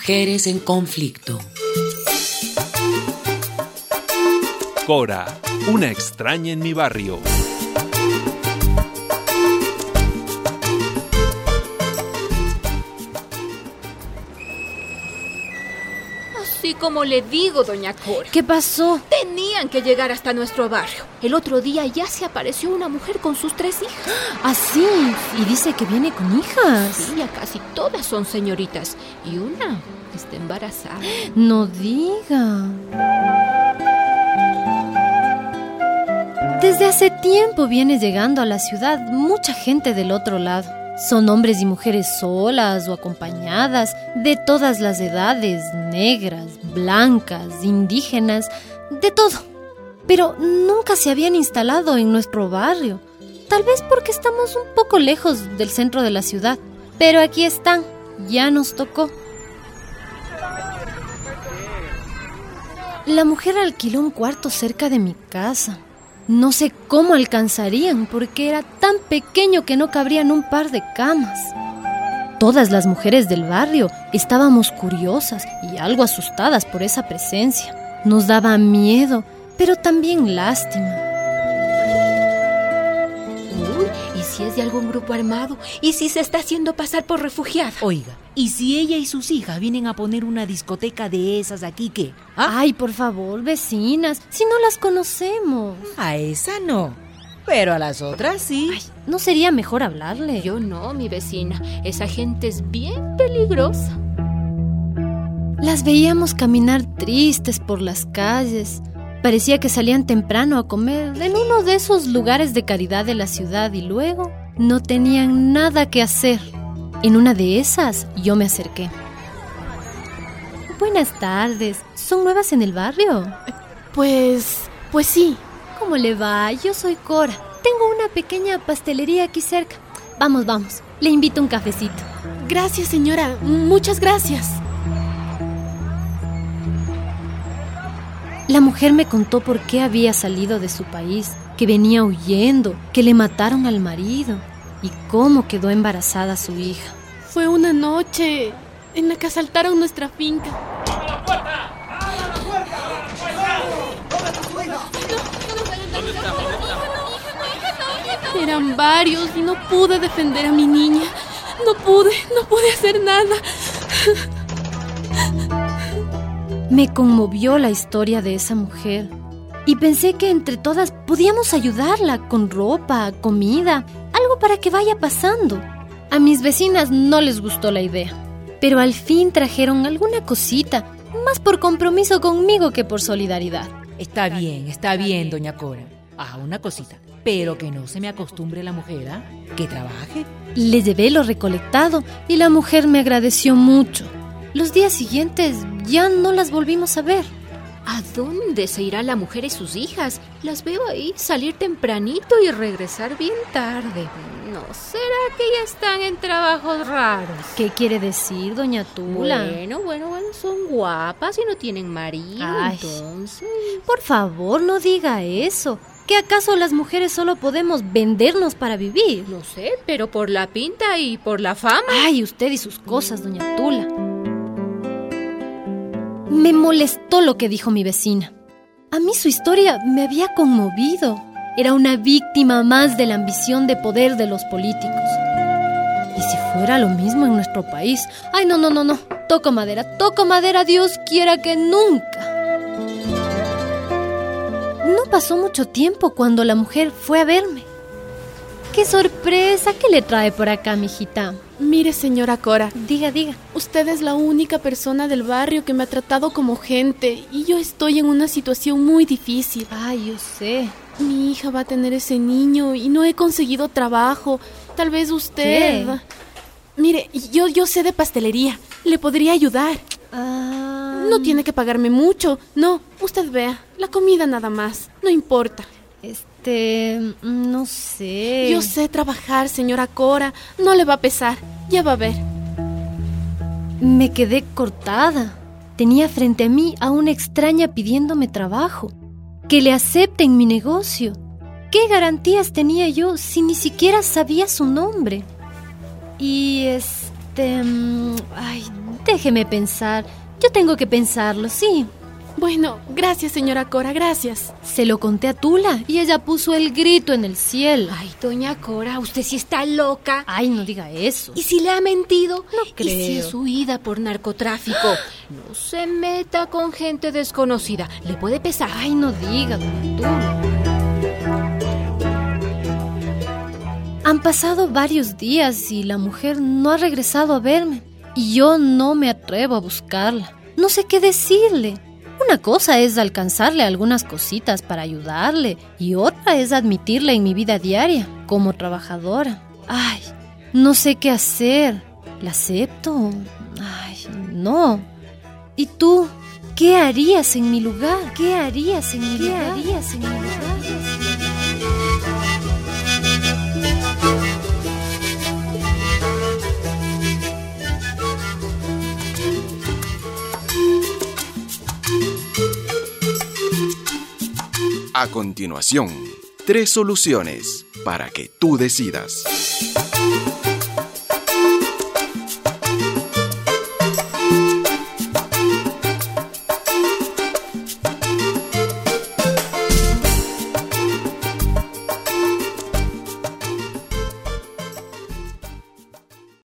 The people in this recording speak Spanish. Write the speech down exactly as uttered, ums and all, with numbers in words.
Mujeres en conflicto. Cora, una extraña en mi barrio. Así como le digo, doña Cora. ¿Qué pasó? Tenían que llegar hasta nuestro barrio. El otro día ya se apareció una mujer con sus tres hijas. ¿Ah, sí? ¿Y dice que viene con hijas? Sí, ya casi todas son señoritas. Y una está embarazada. No diga. Desde hace tiempo viene llegando a la ciudad mucha gente del otro lado. Son hombres y mujeres solas o acompañadas, de todas las edades, negras, blancas, indígenas, de todo. Pero nunca se habían instalado en nuestro barrio, tal vez porque estamos un poco lejos del centro de la ciudad. Pero aquí están, ya nos tocó. La mujer alquiló un cuarto cerca de mi casa. No sé cómo alcanzarían porque era tan pequeño que no cabrían un par de camas. Todas las mujeres del barrio estábamos curiosas y algo asustadas por esa presencia. Nos daba miedo, pero también lástima. Uy, ¿y si es de algún grupo armado? ¿Y si se está haciendo pasar por refugiada? Oiga, ¿y si ella y sus hijas vienen a poner una discoteca de esas aquí, qué? ¿Ah? Ay, por favor, vecinas, si no las conocemos. A esa no, pero a las otras sí. Ay, ¿no sería mejor hablarle? Yo no, mi vecina. Esa gente es bien peligrosa. Las veíamos caminar tristes por las calles. Parecía que salían temprano a comer en uno de esos lugares de caridad de la ciudad y luego no tenían nada que hacer. En una de esas yo me acerqué. Buenas tardes. ¿Son nuevas en el barrio? Pues... pues sí. ¿Cómo le va? Yo soy Cora. Tengo una pequeña pastelería aquí cerca. Vamos, vamos. Le invito un cafecito. Gracias, señora. Muchas gracias. La mujer me contó por qué había salido de su país, que venía huyendo, que le mataron al marido y cómo quedó embarazada su hija. Fue una noche en la que asaltaron nuestra finca. ¡Abre la puerta! ¡Abre la puerta! ¿Dónde está? ¿Dónde está? Eran varios y no pude defender a mi niña. No pude, no pude hacer nada. Me conmovió la historia de esa mujer y pensé que entre todas podíamos ayudarla con ropa, comida, algo para que vaya pasando. A mis vecinas no les gustó la idea, pero al fin trajeron alguna cosita, más por compromiso conmigo que por solidaridad. Está bien, está bien, doña Cora. Ah, una cosita, pero que no se me acostumbre la mujer, ¿ah? Que trabaje. Le llevé lo recolectado y la mujer me agradeció mucho. Los días siguientes ya no las volvimos a ver. ¿A dónde se irá la mujer y sus hijas? Las veo ahí salir tempranito y regresar bien tarde. ¿No será que ya están en trabajos raros? ¿Qué quiere decir, doña Tula? Bueno, bueno, bueno, son guapas y no tienen marido. Ay, entonces... Por favor, no diga eso. ¿Qué acaso las mujeres solo podemos vendernos para vivir? No sé, pero por la pinta y por la fama. Ay, usted y sus cosas, doña Tula. Me molestó lo que dijo mi vecina. A mí su historia me había conmovido. Era una víctima más de la ambición de poder de los políticos. ¿Y si fuera lo mismo en nuestro país? Ay, no, no, no, no. Toco madera, toco madera, Dios quiera que nunca. No pasó mucho tiempo cuando la mujer fue a verme. ¡Qué sorpresa! ¿Qué le trae por acá, mijita? Mire, señora Cora. Diga, diga. Usted es la única persona del barrio que me ha tratado como gente y yo estoy en una situación muy difícil. Ay, yo sé. Mi hija va a tener ese niño y no he conseguido trabajo. Tal vez usted... ¿Qué? Mire, yo, yo sé de pastelería. Le podría ayudar. Ah... No tiene que pagarme mucho. No, usted vea. La comida nada más. No importa. Este... no sé... Yo sé trabajar, señora Cora. No le va a pesar. Ya va a ver. Me quedé cortada. Tenía frente a mí a una extraña pidiéndome trabajo. Que le acepten mi negocio. ¿Qué garantías tenía yo si ni siquiera sabía su nombre? Y este... ay, Déjeme pensar. Yo tengo que pensarlo, sí. Bueno, gracias, señora Cora, gracias. Se lo conté a Tula y ella puso el grito en el cielo. Ay, doña Cora, usted sí está loca. Ay, no diga eso. ¿Y si le ha mentido? No creo. ¿Y si es huida por narcotráfico? No se meta con gente desconocida. Le puede pesar. Ay, no diga, doña Tula. Han pasado varios días y la mujer no ha regresado a verme. Y yo no me atrevo a buscarla. No sé qué decirle. Una cosa es alcanzarle algunas cositas para ayudarle y otra es admitirla en mi vida diaria como trabajadora. Ay, no sé qué hacer. ¿La acepto? Ay, no. ¿Y tú? ¿Qué harías en mi lugar? ¿Qué harías en mi lugar? ¿Qué harías en mi lugar? A continuación, tres soluciones para que tú decidas.